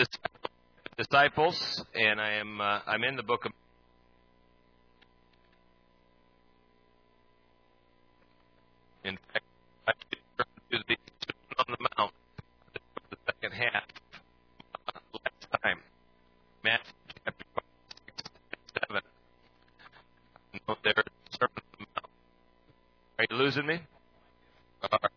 disciples, and I'm in the book of. In fact, I to the Sermon on the Mount, the second half last time, Matthew chapter 5, 6, and 7. No, there's the Sermon on the Mount. Are you losing me? All right.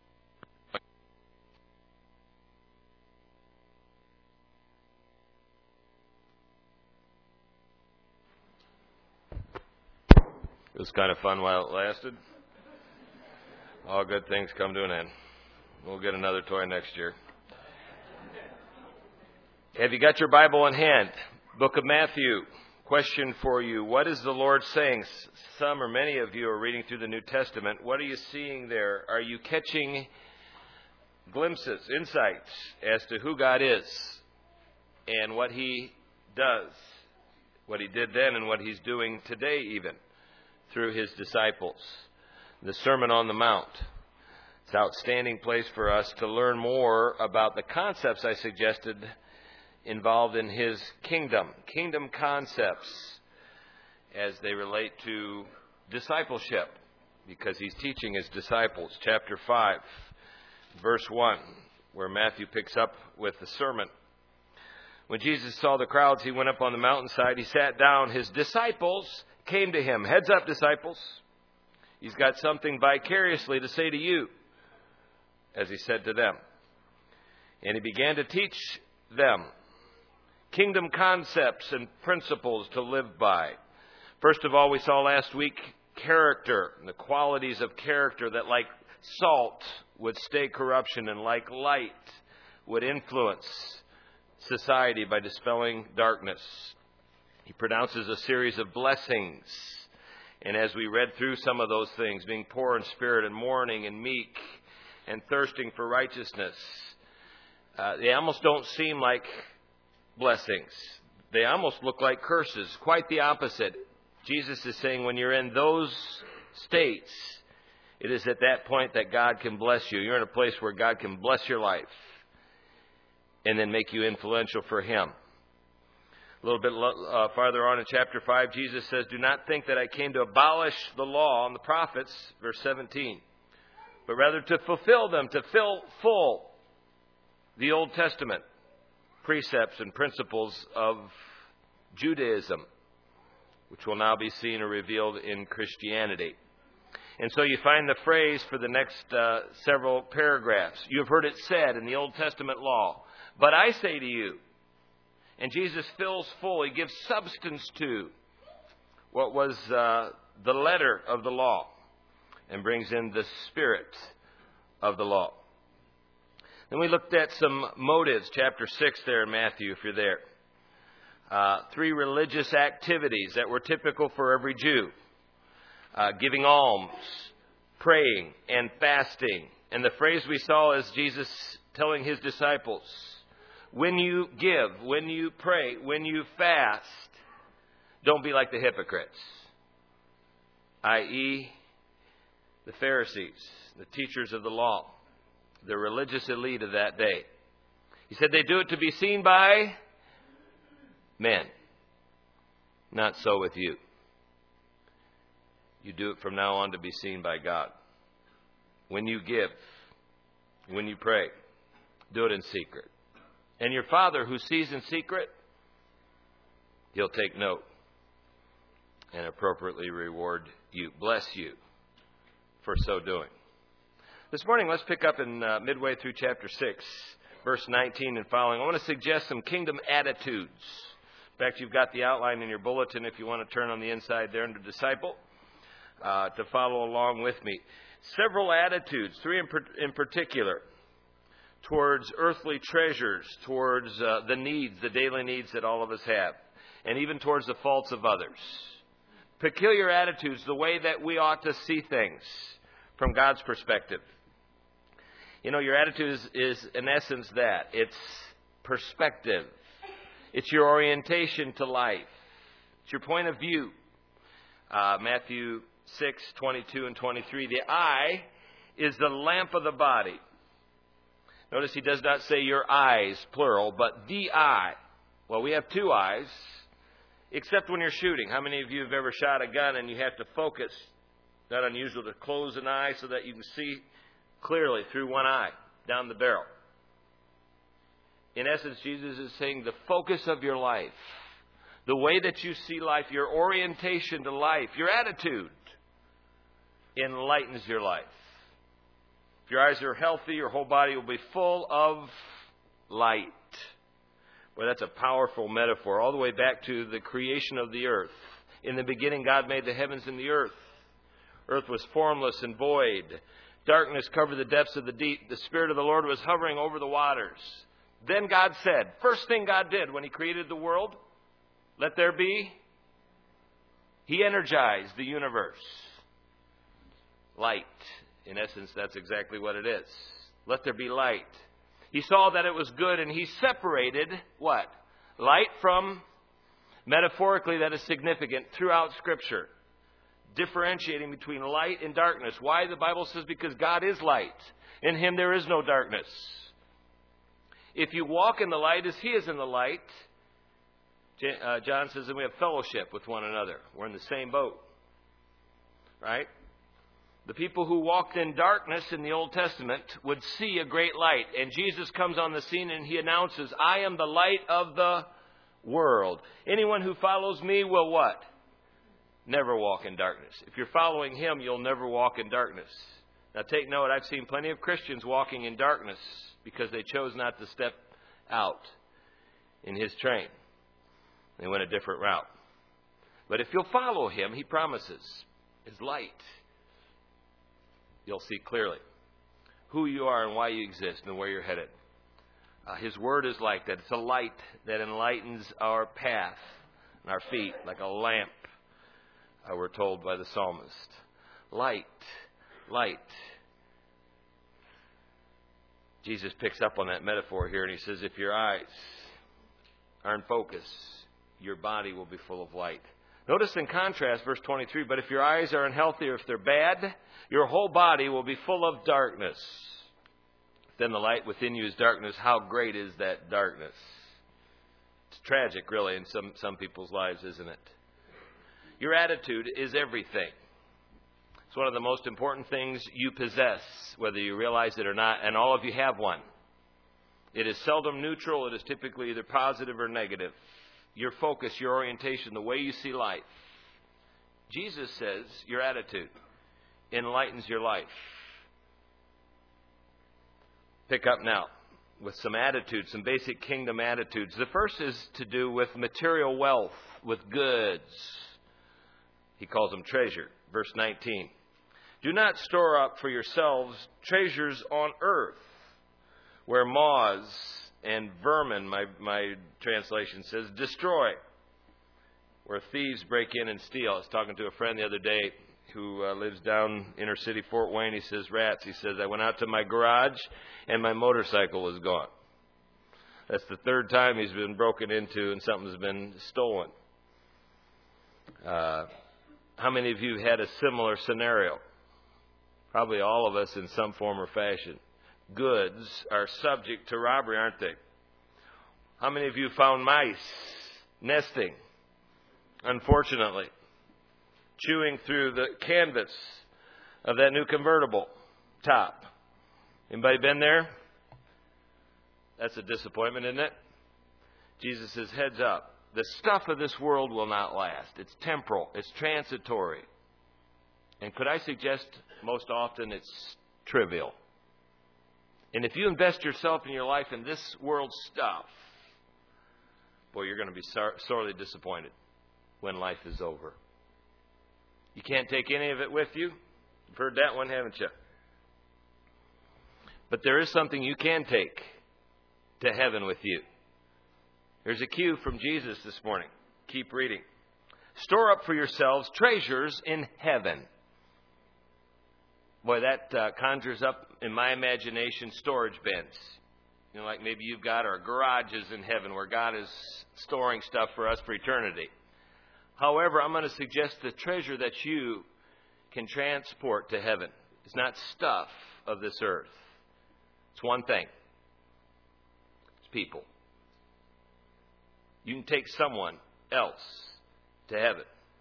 It was kind of fun while it lasted. All good things come to an end. We'll get another toy next year. Have you got your Bible in hand? Book of Matthew. Question for you. What is the Lord saying? Some or many of you are reading through the New Testament. What are you seeing there? Are you catching glimpses, insights as to who God is and what He does, what He did then and what He's doing today even through His disciples? The Sermon on the Mount. It's an outstanding place for us to learn more about the concepts I suggested involved in His kingdom. Kingdom concepts as they relate to discipleship, because He's teaching His disciples. Chapter 5, verse 1, where Matthew picks up with the sermon. When Jesus saw the crowds, He went up on the mountainside. He sat down. His disciples came to Him. Heads up, disciples. He's got something vicariously to say to you, as He said to them. And He began to teach them kingdom concepts and principles to live by. First of all, we saw last week character, and the qualities of character that, like salt, would stay corruption, and like light would influence society by dispelling darkness. He pronounces a series of blessings. And as we read through some of those things, being poor in spirit and mourning and meek and thirsting for righteousness, they almost don't seem like blessings. They almost look like curses. Quite the opposite. Jesus is saying when you're in those states, it is at that point that God can bless you. You're in a place where God can bless your life and then make you influential for Him. A little bit farther on in chapter 5, Jesus says, "Do not think that I came to abolish the law and the prophets," verse 17, "but rather to fulfill them," to fill full the Old Testament precepts and principles of Judaism, which will now be seen or revealed in Christianity. And so you find the phrase for the next several paragraphs. You have heard it said in the Old Testament law, "But I say to you," and Jesus fills full, He gives substance to what was the letter of the law and brings in the spirit of the law. Then we looked at some motives, chapter 6 there in Matthew, if you're there. 3 religious activities that were typical for every Jew. Giving alms, praying, and fasting. And the phrase we saw is Jesus telling His disciples, when you give, when you pray, when you fast, don't be like the hypocrites, i.e., the Pharisees, the teachers of the law, the religious elite of that day. He said they do it to be seen by men. Not so with you. You do it from now on to be seen by God. When you give, when you pray, do it in secret. And your Father who sees in secret, He'll take note and appropriately reward you, bless you for so doing. This morning, let's pick up in midway through chapter 6, verse 19 and following. I want to suggest some kingdom attitudes. In fact, you've got the outline in your bulletin if you want to turn on the inside there under disciple to follow along with me. Several attitudes, 3 in particular, towards earthly treasures, towards the needs, the daily needs that all of us have, and even towards the faults of others. Peculiar attitudes, the way that we ought to see things from God's perspective. You know, your attitude is in essence that. It's perspective. It's your orientation to life. It's your point of view. Matthew 6, 22 and 23. The eye is the lamp of the body. Notice he does not say your eyes, plural, but the eye. Well, we have two eyes, except when you're shooting. How many of you have ever shot a gun and you have to focus? Not unusual to close an eye so that you can see clearly through one eye down the barrel. In essence, Jesus is saying the focus of your life, the way that you see life, your orientation to life, your attitude enlightens your life. If your eyes are healthy, your whole body will be full of light. Well, that's a powerful metaphor, all the way back to the creation of the earth. In the beginning, God made the heavens and the earth. Earth was formless and void. Darkness covered the depths of the deep. The Spirit of the Lord was hovering over the waters. Then God said, first thing God did when He created the world, let there be. He energized the universe. Light. In essence, that's exactly what it is. Let there be light. He saw that it was good, and He separated what? Light from, metaphorically, that is significant throughout Scripture. Differentiating between light and darkness. Why? The Bible says because God is light. In Him there is no darkness. If you walk in the light as He is in the light, John says that we have fellowship with one another. We're in the same boat. Right? The people who walked in darkness in the Old Testament would see a great light. And Jesus comes on the scene and He announces, I am the light of the world. Anyone who follows me will what? Never walk in darkness. If you're following Him, you'll never walk in darkness. Now take note, I've seen plenty of Christians walking in darkness because they chose not to step out in His train. They went a different route. But if you'll follow Him, He promises His light. You'll see clearly who you are and why you exist and where you're headed. His Word is like that. It's a light that enlightens our path and our feet like a lamp, we're told by the psalmist. Light, light. Jesus picks up on that metaphor here and He says, if your eyes are in focus, your body will be full of light. Notice in contrast, verse 23, but if your eyes are unhealthy or if they're bad, your whole body will be full of darkness. Then the light within you is darkness. How great is that darkness? It's tragic, really, in some people's lives, isn't it? Your attitude is everything. It's one of the most important things you possess, whether you realize it or not, and all of you have one. It is seldom neutral. It is typically either positive or negative. Your focus, your orientation, the way you see life. Jesus says your attitude enlightens your life. Pick up now with some attitudes, some basic kingdom attitudes. The first is to do with material wealth, with goods. He calls them treasure. Verse 19. Do not store up for yourselves treasures on earth, where moths and vermin, my translation says, destroy, where thieves break in and steal. I was talking to a friend the other day who lives down inner city Fort Wayne. He says, rats. He says, I went out to my garage and my motorcycle was gone. That's the third time he's been broken into and something's been stolen. How many of you had a similar scenario? Probably all of us in some form or fashion. Goods are subject to robbery, aren't they? How many of you found mice nesting, unfortunately, chewing through the canvas of that new convertible top? Anybody been there? That's a disappointment, isn't it? Jesus says, heads up. The stuff of this world will not last. It's temporal. It's transitory. And could I suggest most often it's trivial. And if you invest yourself in your life in this world's stuff, boy, you're going to be sorely disappointed when life is over. You can't take any of it with you. You've heard that one, haven't you? But there is something you can take to heaven with you. Here's a cue from Jesus this morning. Keep reading. Store up for yourselves treasures in heaven. Boy, that conjures up in my imagination storage bins. You know, like maybe you've got our garages in heaven where God is storing stuff for us for eternity. However, I'm going to suggest the treasure that you can transport to heaven is not stuff of this earth. It's one thing. people. You can take someone else to heaven.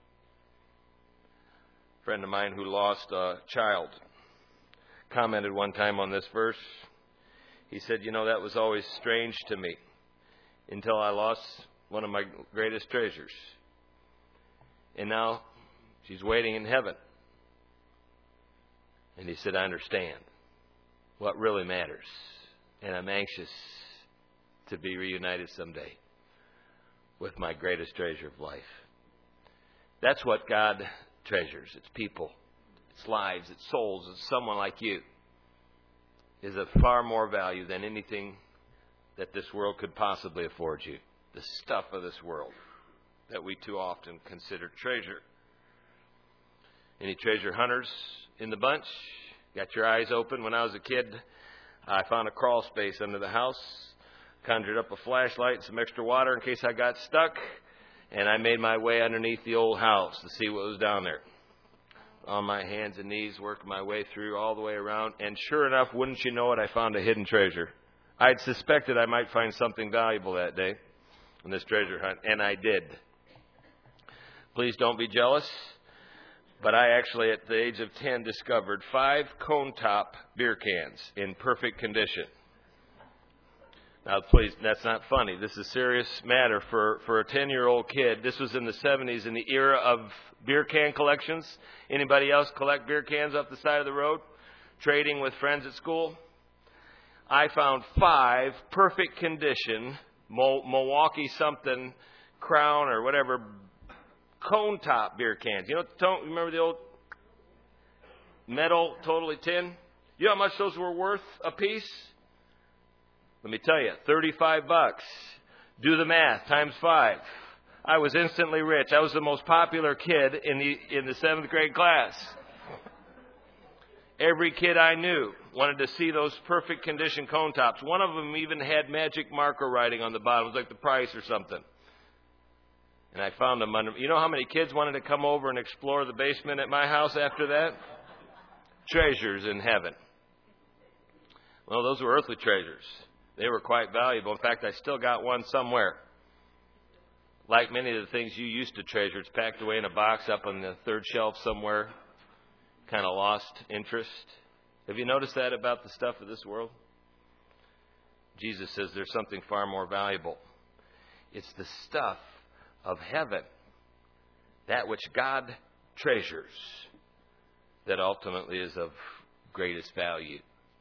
A friend of mine who lost a child commented one time on this verse. He said, that was always strange to me until I lost one of my greatest treasures. And now she's waiting in heaven. And he said, I understand what really matters. And I'm anxious to be reunited someday with my greatest treasure of life. That's what God treasures. It's people. It's lives. It's souls. It's someone like you. Is of far more value than anything that this world could possibly afford you. The stuff of this world that we too often consider treasure. Any treasure hunters in the bunch? Got your eyes open? When I was a kid, I found a crawl space under the house, conjured up a flashlight and some extra water in case I got stuck, and I made my way underneath the old house to see what was down there. On my hands and knees, working my way through all the way around, and sure enough, wouldn't you know it, I found a hidden treasure. I'd suspected I might find something valuable that day in this treasure hunt, and I did. Please don't be jealous, but I actually, at the age of 10, discovered 5 cone-top beer cans in perfect condition. Now, please, that's not funny. This is a serious matter for a 10-year-old kid. This was in the 70s, in the era of beer can collections. Anybody else collect beer cans off the side of the road? Trading with friends at school? I found 5 perfect condition Milwaukee something Crown or whatever cone-top beer cans. Remember the old metal, totally tin? You know how much those were worth a piece? Let me tell you, $35. Do the math, times 5. I was instantly rich. I was the most popular kid in the 7th grade class. Every kid I knew wanted to see those perfect condition cone tops. One of them even had magic marker writing on the bottom. It was like the price or something. And I found them under. You know how many kids wanted to come over and explore the basement at my house after that? Treasures in heaven. Well, those were earthly treasures. They were quite valuable. In fact, I still got one somewhere. Like many of the things you used to treasure, it's packed away in a box up on the 3rd shelf somewhere. Kind of lost interest. Have you noticed that about the stuff of this world? Jesus says there's something far more valuable. It's the stuff of heaven, that which God treasures, that ultimately is of greatest value.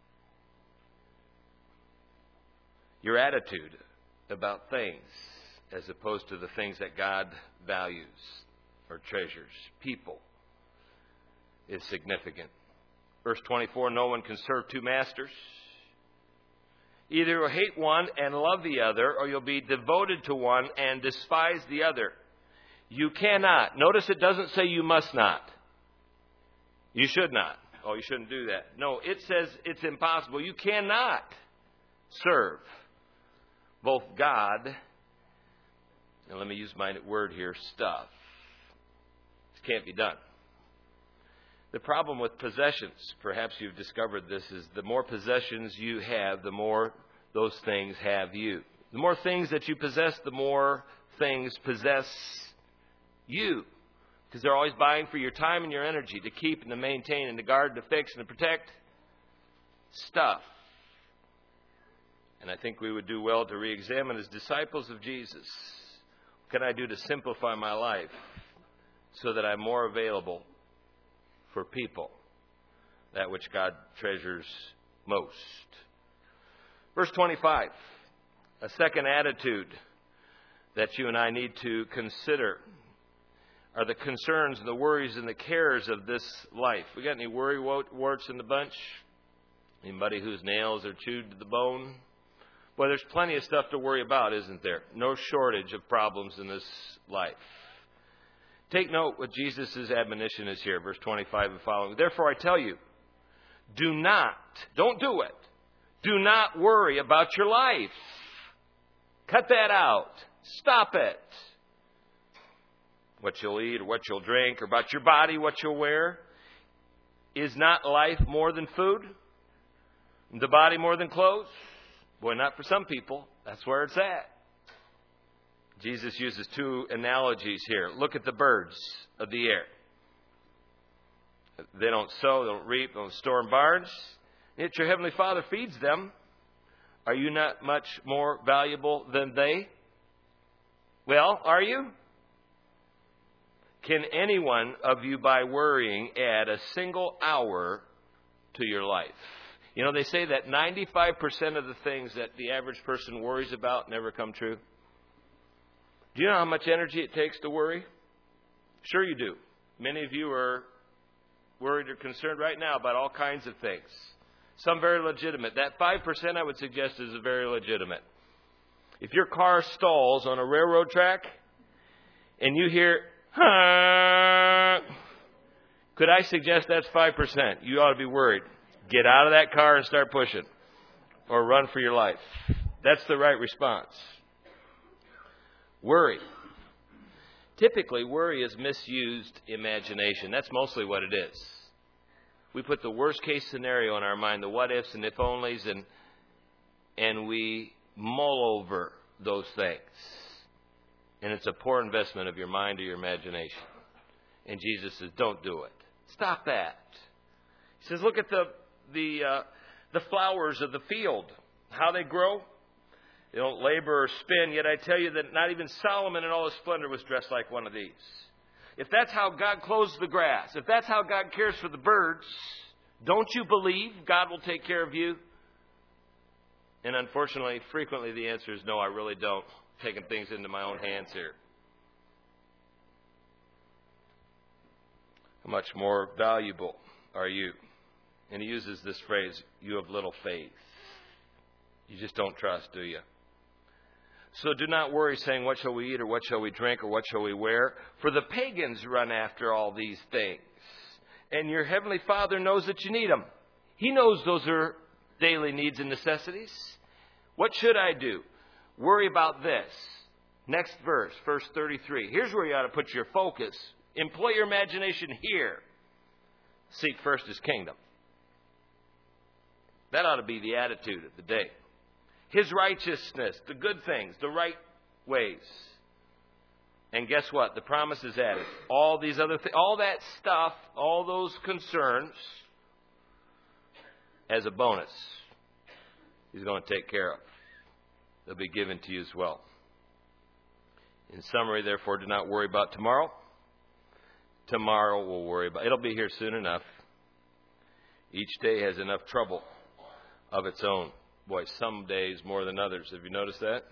Your attitude about things as opposed to the things that God values or treasures, people, is significant. Verse 24, no one can serve 2 masters. Either you'll hate one and love the other, or you'll be devoted to one and despise the other. You cannot. Notice it doesn't say you must not. You should not. Oh, you shouldn't do that. No, it says it's impossible. You cannot serve both God, and let me use my word here, stuff. It can't be done. The problem with possessions, perhaps you've discovered this, is the more possessions you have, the more those things have you. The more things that you possess, the more things possess you. Because they're always buying for your time and your energy to keep and to maintain and to guard and to fix and to protect stuff. And I think we would do well to re-examine as disciples of Jesus. What can I do to simplify my life so that I'm more available for people, that which God treasures most? Verse 25, a second attitude that you and I need to consider are the concerns and the worries and the cares of this life. We got any worry warts in the bunch? Anybody whose nails are chewed to the bone? Well, there's plenty of stuff to worry about, isn't there? No shortage of problems in this life. Take note what Jesus' admonition is here, verse 25 and following. Therefore I tell you, don't do it. Do not worry about your life. Cut that out. Stop it. What you'll eat or what you'll drink, or about your body, what you'll wear. Is not life more than food? The body more than clothes? Boy, not for some people. That's where it's at. Jesus uses two analogies here. Look at the birds of the air. They don't sow, they don't reap, they don't store in barns. Yet your heavenly Father feeds them. Are you not much more valuable than they? Well, are you? Can any one of you, by worrying, add a single hour to your life? You know, they say that 95% of the things that the average person worries about never come true. Do you know how much energy it takes to worry? Sure you do. Many of you are worried or concerned right now about all kinds of things. Some very legitimate. That 5% I would suggest is very legitimate. If your car stalls on a railroad track and you hear, could I suggest that's 5%? You ought to be worried. Get out of that car and start pushing. Or run for your life. That's the right response. Worry. Typically, worry is misused imagination. That's mostly what it is. We put the worst case scenario in our mind, the what ifs and if onlys, and we mull over those things. And it's a poor investment of your mind or your imagination. And Jesus says, don't do it. Stop that. He says, look at the flowers of the field, how they grow. They don't labor or spin, yet I tell you that not even Solomon in all his splendor was dressed like one of these. If that's how God clothes the grass, if that's how God cares for the birds, don't you believe God will take care of you? And unfortunately, frequently the answer is no, I really don't. Taking things into my own hands here. How much more valuable are you? And he uses this phrase, you have little faith. You just don't trust, do you? So do not worry, saying, what shall we eat, or what shall we drink, or what shall we wear? For the pagans run after all these things. And your heavenly Father knows that you need them. He knows those are daily needs and necessities. What should I do? Worry about this. Next verse, verse 33. Here's where you ought to put your focus. Employ your imagination here. Seek first His kingdom. That ought to be the attitude of the day. His righteousness, the good things, the right ways. And guess what? The promise is added. All these other things, all that stuff, all those concerns, as a bonus, He's going to take care of. They'll be given to you as well. In summary, therefore, do not worry about tomorrow. Tomorrow we'll worry about. It'll be here soon enough. Each day has enough trouble of its own. Boy, some days more than others. Have you noticed that?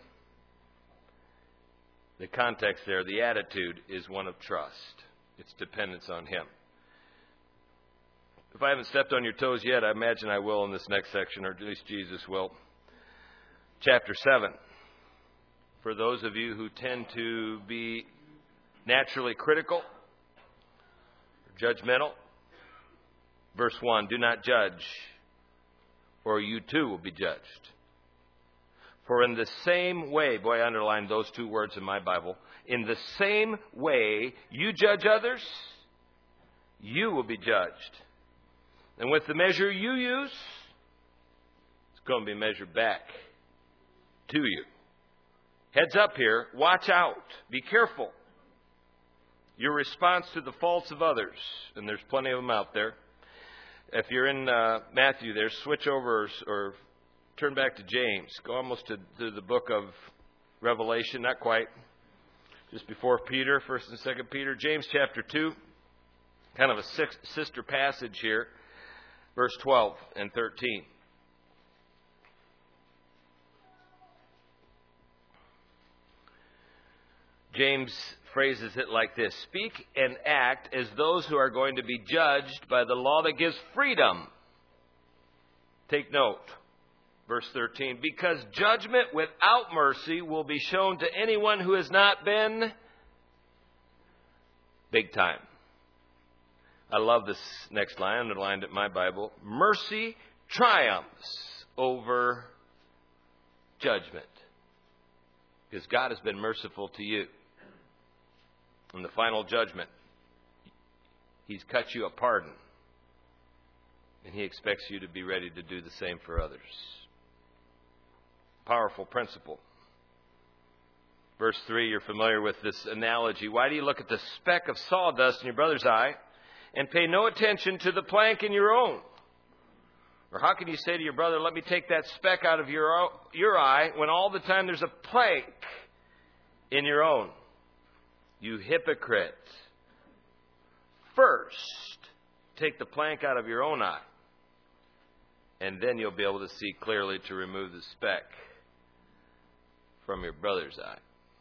The context there, the attitude is one of trust. It's dependence on Him. If I haven't stepped on your toes yet, I imagine I will in this next section, or at least Jesus will. Chapter 7. For those of you who tend to be naturally critical, judgmental, verse 1, do not judge, or you too will be judged. For in the same way, boy, I underlined those two words in my Bible. In the same way you judge others, you will be judged. And with the measure you use, it's going to be measured back to you. Heads up here, watch out, be careful. Your response to the faults of others, and there's plenty of them out there. If you're in Matthew there, switch over or turn back to James. Go almost to the book of Revelation, not quite. Just before Peter, 1st and 2nd Peter. James chapter 2, kind of a sister passage here, verse 12 and 13. James phrases it like this: speak and act as those who are going to be judged by the law that gives freedom. Take note, verse 13, because judgment without mercy will be shown to anyone who has not been big time. I love this next line, I underlined it in my Bible. Mercy triumphs over judgment. Because God has been merciful to you. In the final judgment, He's cut you a pardon. And He expects you to be ready to do the same for others. powerful principle. Verse 3, you're familiar with this analogy. Why do you look at the speck of sawdust in your brother's eye and pay no attention to the plank in your own? Or how can you say to your brother, let me take that speck out of your eye, when all the time there's a plank in your own? You hypocrite. First, take the plank out of your own eye, and then you'll be able to see clearly to remove the speck from your brother's eye.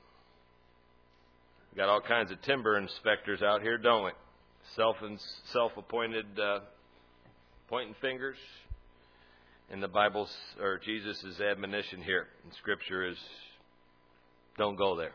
We've got all kinds of timber inspectors out here, don't we? Self-appointed pointing fingers. And the Bible's, or Jesus' admonition here in Scripture is, don't go there.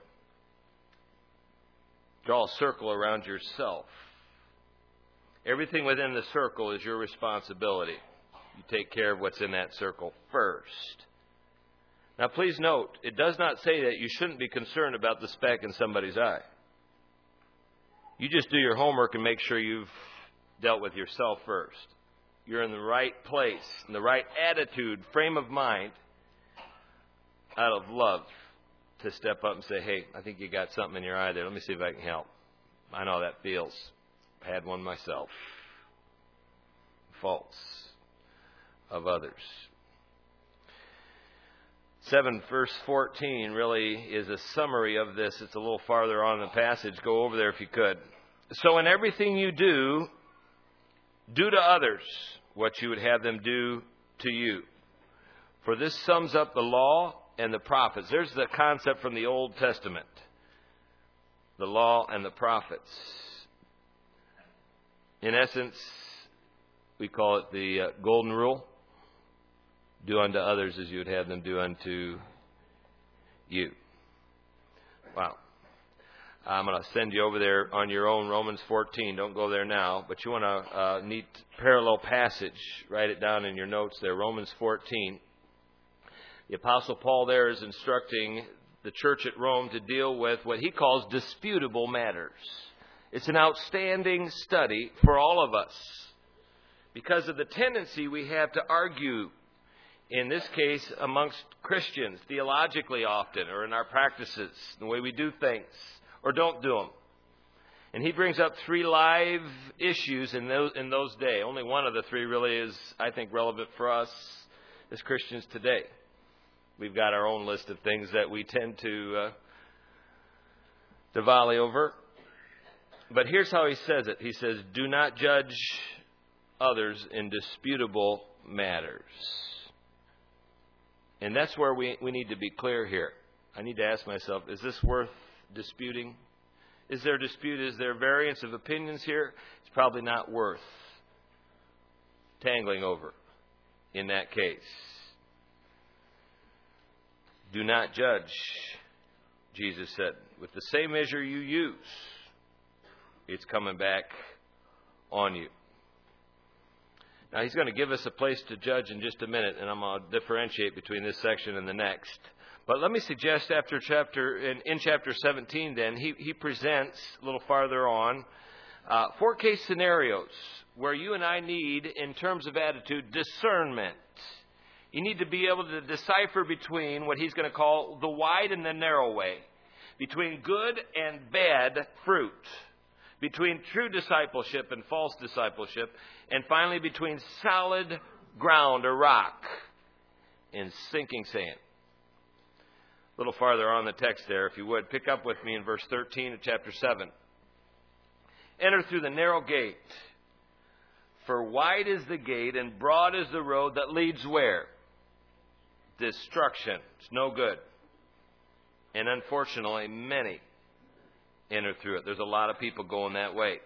Draw a circle around yourself. Everything within the circle is your responsibility. You take care of what's in that circle first. Now please note, it does not say that you shouldn't be concerned about the speck in somebody's eye. You just do your homework and make sure you've dealt with yourself first. You're in the right place, in the right attitude, frame of mind, out of love, to step up and say, hey, I think you got something in your eye there. Let me see if I can help. I know how that feels. I had one myself. Faults of others. 7 verse 14 really is a summary of this. It's a little farther on in the passage. Go over there if you could. So in everything you do, do to others what you would have them do to you. For this sums up the law and the prophets. There's the concept from the Old Testament. The law and the prophets. In essence, we call it the golden rule. Do unto others as you would have them do unto you. Wow. I'm going to send you over there on your own, Romans 14. Don't go there now, but you want a neat parallel passage. Write it down in your notes there, Romans 14. The Apostle Paul there is instructing the church at Rome to deal with what he calls disputable matters. It's an outstanding study for all of us because of the tendency we have to argue, in this case, amongst Christians, theologically often, or in our practices, the way we do things, or don't do them. And he brings up 3 live issues in those days. Only one of the 3 really is, I think, relevant for us as Christians today. We've got our own list of things that we tend to volley over. But here's how he says it. He says, do not judge others in disputable matters. And that's where we need to be clear here. I need to ask myself, is this worth disputing? Is there dispute? Is there variance of opinions here? It's probably not worth tangling over in that case. Do not judge, Jesus said. With the same measure you use, it's coming back on you. Now, he's going to give us a place to judge in just a minute, and I'm going to differentiate between this section and the next. But let me suggest in chapter 17, then, he presents, a little farther on, 4 case scenarios where you and I need, in terms of attitude, discernment. You need to be able to decipher between what he's going to call the wide and the narrow way, between good and bad fruit, between true discipleship and false discipleship, and finally between solid ground or rock and sinking sand. A little farther on the text there, if you would, pick up with me in verse 13 of chapter 7. Enter through the narrow gate, for wide is the gate and broad is the road that leads where? Destruction. It's no good. And unfortunately, many enter through it. There's a lot of people going that way.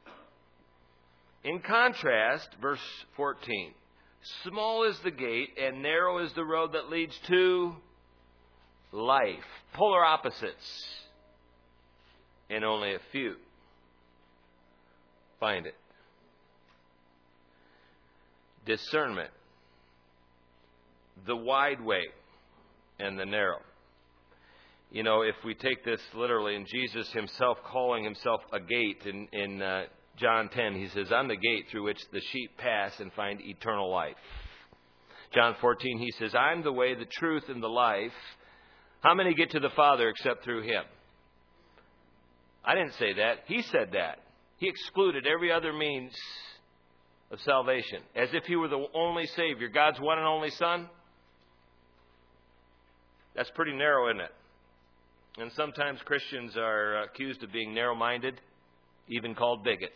In contrast, verse 14, small is the gate and narrow is the road that leads to life. Polar opposites. And only a few find it. Discernment. The wide way and the narrow. You know, if we take this literally, and Jesus himself calling himself a gate in John 10, he says, I'm the gate through which the sheep pass and find eternal life. John 14, he says, I'm the way, the truth, and the life. How many get to the Father except through him? I didn't say that. He said that. He excluded every other means of salvation, as if he were the only Savior, God's one and only Son. That's pretty narrow, isn't it? And sometimes Christians are accused of being narrow-minded, even called bigots.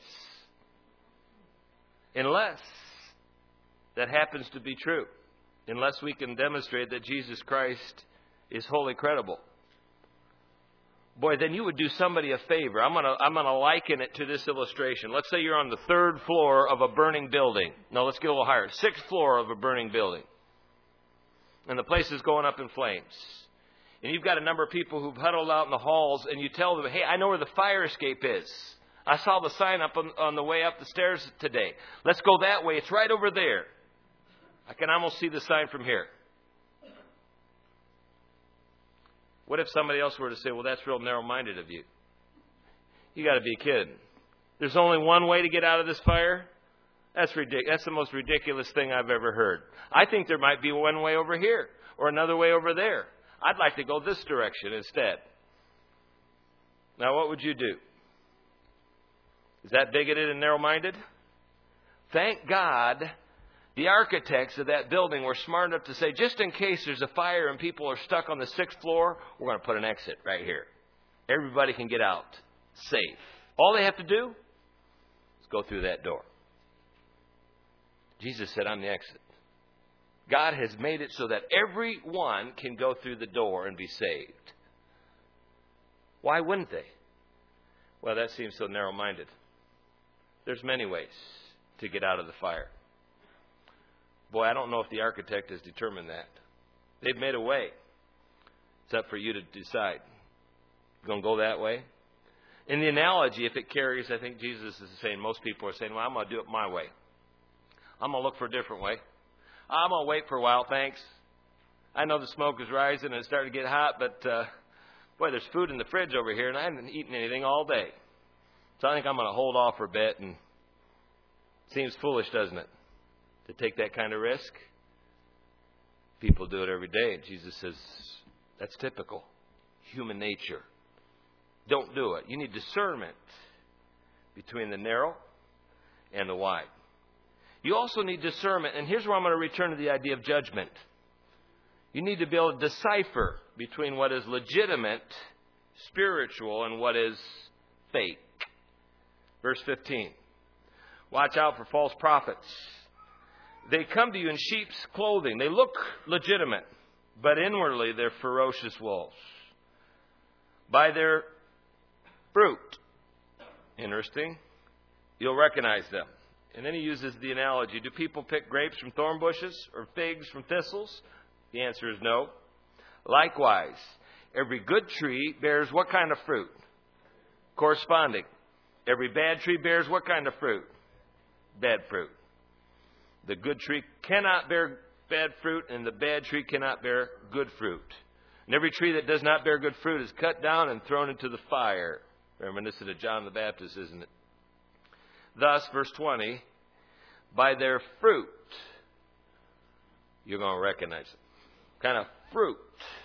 Unless that happens to be true. Unless we can demonstrate that Jesus Christ is wholly credible. Boy, then you would do somebody a favor. I'm gonna liken it to this illustration. Let's say you're on the 3rd floor of a burning building. No, let's get a little higher. 6th floor of a burning building. And the place is going up in flames. And you've got a number of people who've huddled out in the halls, and you tell them, hey, I know where the fire escape is. I saw the sign up on the way up the stairs today. Let's go that way. It's right over there. I can almost see the sign from here. What if somebody else were to say, well, that's real narrow-minded of you? You got to be kidding. There's only one way to get out of this fire? That's ridiculous. That's the most ridiculous thing I've ever heard. I think there might be one way over here or another way over there. I'd like to go this direction instead. Now, what would you do? Is that bigoted and narrow-minded? Thank God the architects of that building were smart enough to say, just in case there's a fire and people are stuck on the 6th floor, we're going to put an exit right here. Everybody can get out safe. All they have to do is go through that door. Jesus said, I'm the exit. God has made it so that everyone can go through the door and be saved. Why wouldn't they? Well, that seems so narrow-minded. There's many ways to get out of the fire. Boy, I don't know if the architect has determined that. They've made a way. It's up for you to decide. You going to go that way? In the analogy, if it carries, I think Jesus is saying, most people are saying, well, I'm going to do it my way. I'm going to look for a different way. I'm going to wait for a while, thanks. I know the smoke is rising and it's starting to get hot, but boy, there's food in the fridge over here and I haven't eaten anything all day. So I think I'm going to hold off for a bit. And it seems foolish, doesn't it, to take that kind of risk? People do it every day. And Jesus says, that's typical. Human nature. Don't do it. You need discernment between the narrow and the wide. You also need discernment, and here's where I'm going to return to the idea of judgment. You need to be able to decipher between what is legitimate, spiritual, and what is fake. Verse 15. Watch out for false prophets. They come to you in sheep's clothing. They look legitimate, but inwardly they're ferocious wolves. By their fruit, interesting, you'll recognize them. And then he uses the analogy. Do people pick grapes from thorn bushes or figs from thistles? The answer is no. Likewise, every good tree bears what kind of fruit? Corresponding. Every bad tree bears what kind of fruit? Bad fruit. The good tree cannot bear bad fruit, and the bad tree cannot bear good fruit. And every tree that does not bear good fruit is cut down and thrown into the fire. Reminiscent of John the Baptist, isn't it? Thus, verse 20, by their fruit, you're going to recognize it. What kind of fruit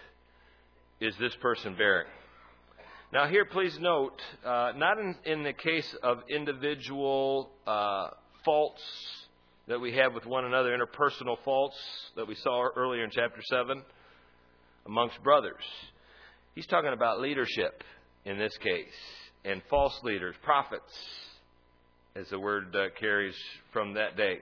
is this person bearing? Now here, please note, not in the case of individual faults that we have with one another, interpersonal faults that we saw earlier in chapter 7 amongst brothers. He's talking about leadership in this case, and false leaders, prophets, as the word carries from that day.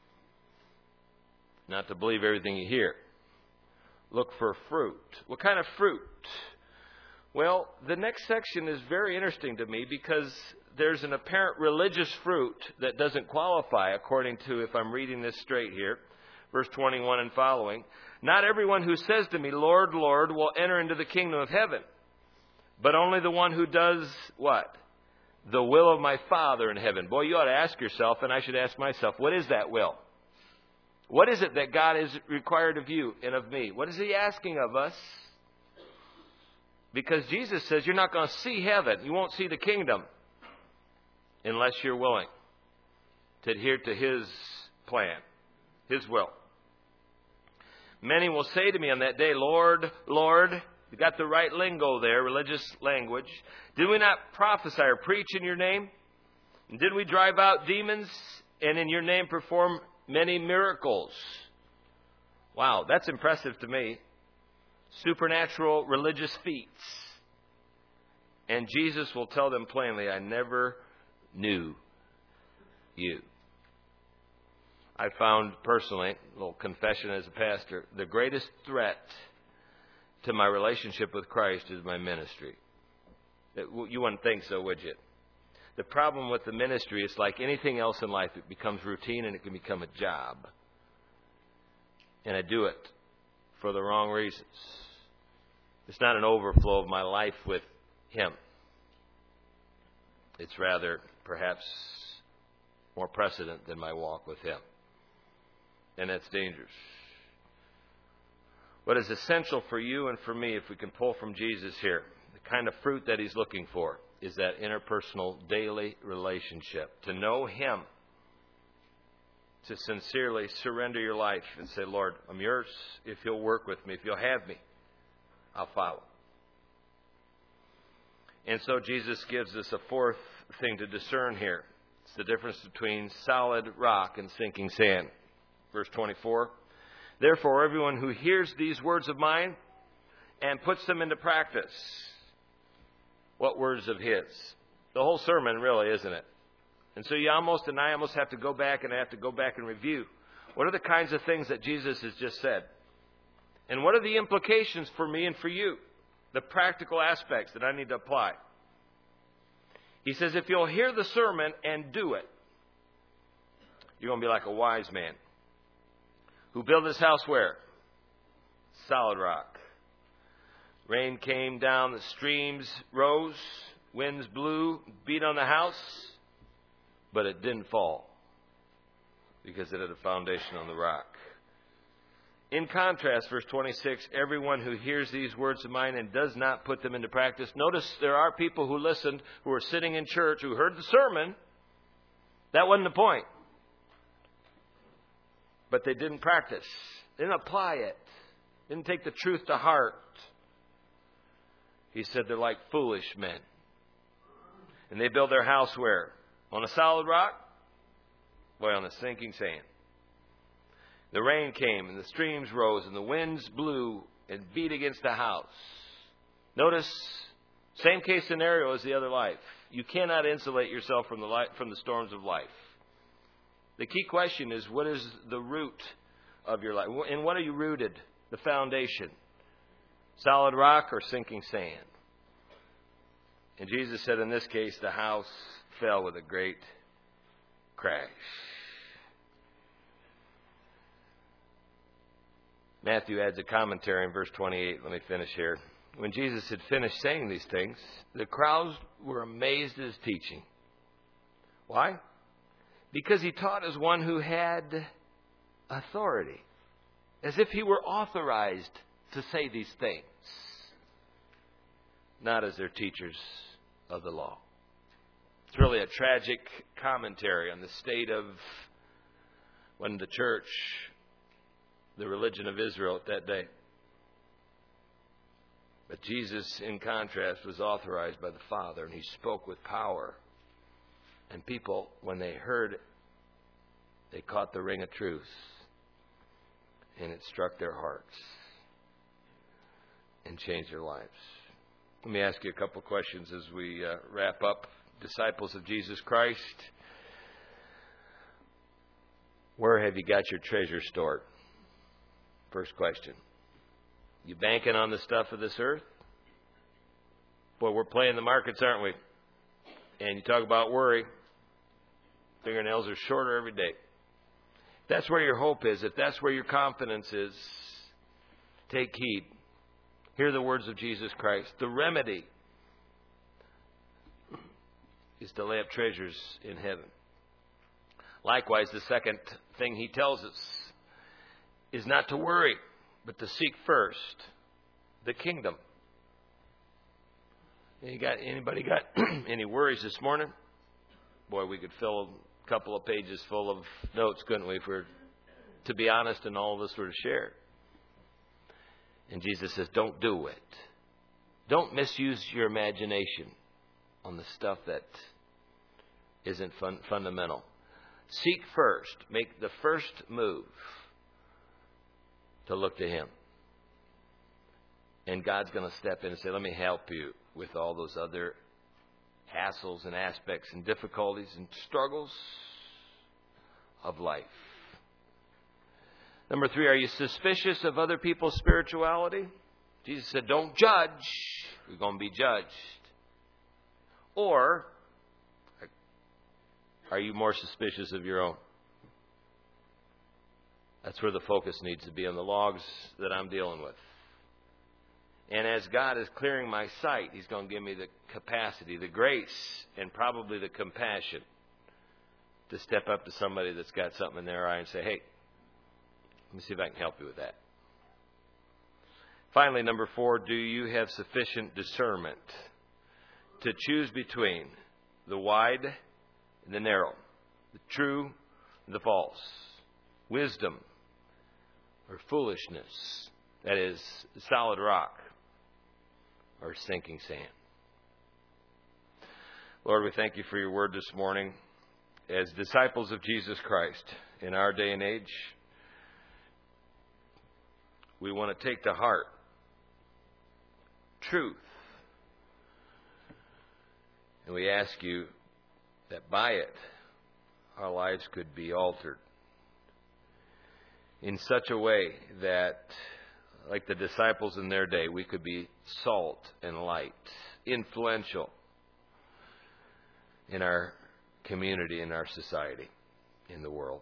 Not to believe everything you hear. Look for fruit. What kind of fruit? Well, the next section is very interesting to me because there's an apparent religious fruit that doesn't qualify according to, if I'm reading this straight here, verse 21 and following. Not everyone who says to me, Lord, Lord, will enter into the kingdom of heaven, but only the one who does what? The will of my Father in heaven. Boy, you ought to ask yourself, and I should ask myself, what is that will? What is it that God has required of you and of me? What is He asking of us? Because Jesus says you're not going to see heaven. You won't see the kingdom unless you're willing to adhere to His plan, His will. Many will say to me on that day, Lord, Lord, you got the right lingo there, religious language. Did we not prophesy or preach in your name? And did we drive out demons and in your name perform many miracles? Wow, that's impressive to me. Supernatural religious feats. And Jesus will tell them plainly, I never knew you. I found personally, a little confession as a pastor, the greatest threat to my relationship with Christ is my ministry. You wouldn't think so, would you? The problem with the ministry is like anything else in life, it becomes routine and it can become a job. And I do it for the wrong reasons. It's not an overflow of my life with Him. It's rather, perhaps, more precedent than my walk with Him. And that's dangerous. What is essential for you and for me, if we can pull from Jesus here, the kind of fruit that He's looking for, is that interpersonal daily relationship. To know Him. To sincerely surrender your life and say, Lord, I'm yours. If you'll work with me, if you'll have me, I'll follow. And so Jesus gives us a fourth thing to discern here. It's the difference between solid rock and sinking sand. Verse 24. Therefore, everyone who hears these words of mine and puts them into practice. What words of His? The whole sermon, really, isn't it? And so I almost have to go back and review. What are the kinds of things that Jesus has just said? And what are the implications for me and for you? The practical aspects that I need to apply. He says, if you'll hear the sermon and do it, you're going to be like a wise man who built his house where? Solid rock. Rain came down, the streams rose, winds blew, beat on the house, but it didn't fall because it had a foundation on the rock. In contrast, verse 26, everyone who hears these words of mine and does not put them into practice. Notice there are people who listened, who were sitting in church, who heard the sermon. That wasn't the point. But they didn't practice. They didn't apply it. Didn't take the truth to heart. He said they're like foolish men. And they build their house where? On a solid rock? Boy, on a sinking sand. The rain came and the streams rose and the winds blew and beat against the house. Notice, same case scenario as the other life. You cannot insulate yourself from the storms of life. The key question is, what is the root of your life? And what are you rooted? The foundation. Solid rock or sinking sand? And Jesus said in this case, the house fell with a great crash. Matthew adds a commentary in verse 28. Let me finish here. When Jesus had finished saying these things, the crowds were amazed at His teaching. Why? Because He taught as one who had authority, as if He were authorized to say these things, not as their teachers of the law. It's really a tragic commentary on the state of when the church, the religion of Israel at that day. But Jesus, in contrast, was authorized by the Father, and He spoke with power. And people, when they heard it, they caught the ring of truth, and it struck their hearts and changed their lives. Let me ask you a couple of questions as we wrap up. Disciples of Jesus Christ, where have you got your treasure stored? First question. You banking on the stuff of this earth? Boy, we're playing the markets, aren't we? And you talk about worry. Fingernails are shorter every day. If that's where your hope is, if that's where your confidence is, take heed. Hear the words of Jesus Christ. The remedy is to lay up treasures in heaven. Likewise, the second thing He tells us is not to worry, but to seek first the kingdom. Anybody got any worries this morning? Boy, we could fill a couple of pages full of notes, couldn't we, if we're to be honest and all of us were to share. And Jesus says, don't do it. Don't misuse your imagination on the stuff that isn't fundamental. Seek first. Make the first move to look to Him. And God's going to step in and say, let me help you with all those other hassles and aspects and difficulties and struggles of life. Number 3, are you suspicious of other people's spirituality? Jesus said, don't judge. You're going to be judged. Or are you more suspicious of your own? That's where the focus needs to be, on the logs that I'm dealing with. And as God is clearing my sight, He's going to give me the capacity, the grace, and probably the compassion to step up to somebody that's got something in their eye and say, hey, let me see if I can help you with that. Finally, number 4, do you have sufficient discernment to choose between the wide and the narrow, the true and the false, wisdom or foolishness, that is, solid rock or sinking sand? Lord, we thank you for your word this morning. As disciples of Jesus Christ in our day and age, we want to take to heart truth. And we ask you that by it, our lives could be altered in such a way that, like the disciples in their day, we could be salt and light, influential in our community, in our society, in the world.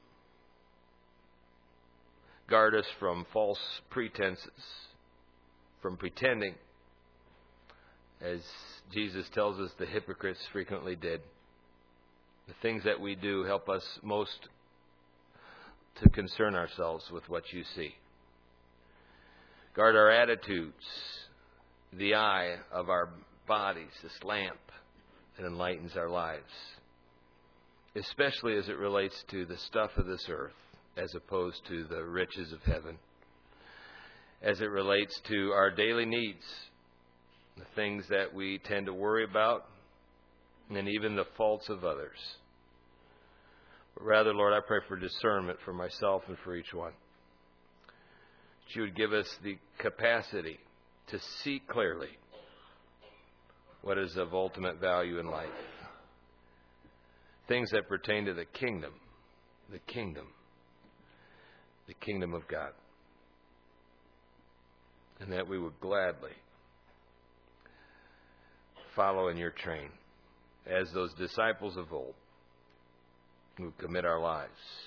Guard us from false pretenses, from pretending, as Jesus tells us the hypocrites frequently did. The things that we do help us most to concern ourselves with what you see. Guard our attitudes, the eye of our bodies, this lamp that enlightens our lives, especially as it relates to the stuff of this earth as opposed to the riches of heaven, as it relates to our daily needs, the things that we tend to worry about, and even the faults of others. But rather, Lord, I pray for discernment for myself and for each one. That you would give us the capacity to see clearly what is of ultimate value in life. Things that pertain to the kingdom of God. And that we would gladly follow in your train as those disciples of old who commit our lives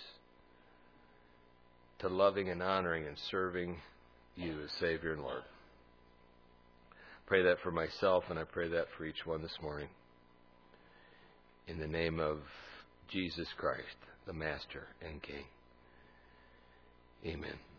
to loving and honoring and serving you as Savior and Lord. Pray that for myself, and I pray that for each one this morning. In the name of Jesus Christ, the Master and King. Amen.